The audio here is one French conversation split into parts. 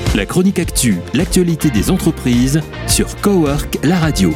La chronique actu, l'actualité des entreprises sur Cowork, la radio.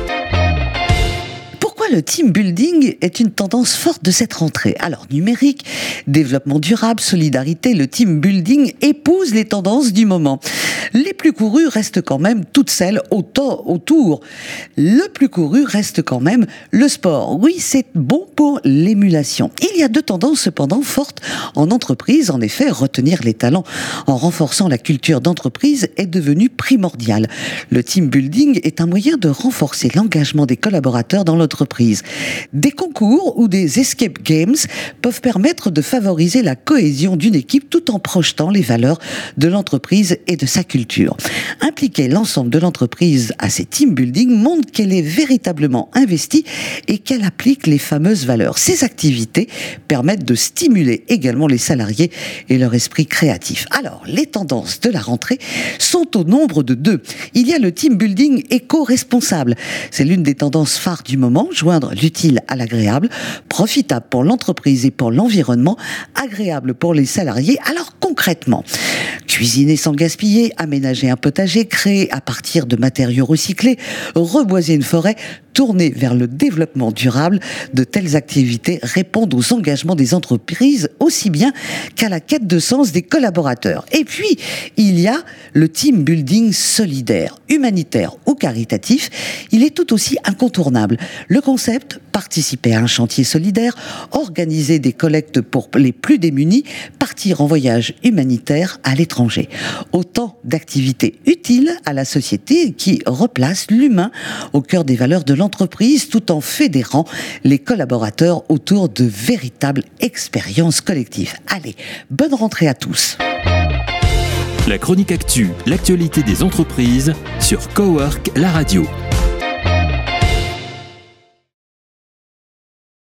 Pourquoi le team building est une tendance forte de cette rentrée? Alors, numérique, développement durable, solidarité, le team building épouse les tendances du moment. Les plus courues restent quand même toutes celles autour. Le plus couru reste quand même le sport. Oui, c'est bon pour l'émulation. Il y a deux tendances cependant fortes en entreprise. En effet, retenir les talents en renforçant la culture d'entreprise est devenu primordial. Le team building est un moyen de renforcer l'engagement des collaborateurs dans l'entreprise. Des concours ou des escape games peuvent permettre de favoriser la cohésion d'une équipe tout en projetant les valeurs de l'entreprise et de sa culture. Impliquer l'ensemble de l'entreprise à ces team building montre qu'elle est véritablement investie et qu'elle applique les fameuses valeurs. Ces activités permettent de stimuler également les salariés et leur esprit créatif. Alors, les tendances de la rentrée sont au nombre de 2. Il y a le team building éco-responsable. C'est l'une des tendances phares du moment, joindre l'utile à l'agréable, profitable pour l'entreprise et pour l'environnement, agréable pour les salariés. Alors concrètement, cuisiner sans gaspiller, aménager un potager, créer à partir de matériaux recyclés, reboiser une forêt, tourner vers le développement durable, de telles activités répondent aux engagements des entreprises aussi bien qu'à la quête de sens des collaborateurs. Et puis, il y a le team building solidaire, humanitaire ou caritatif. Il est tout aussi incontournable. Le concept, participer à un chantier solidaire, organiser des collectes pour les plus démunis, partir en voyage humanitaire à l'étranger. Autant d'activités utiles à la société qui replacent l'humain au cœur des valeurs de l'entreprise tout en fédérant les collaborateurs autour de véritables expériences collectives. Allez, bonne rentrée à tous. La chronique actu, l'actualité des entreprises sur Cowork, la radio.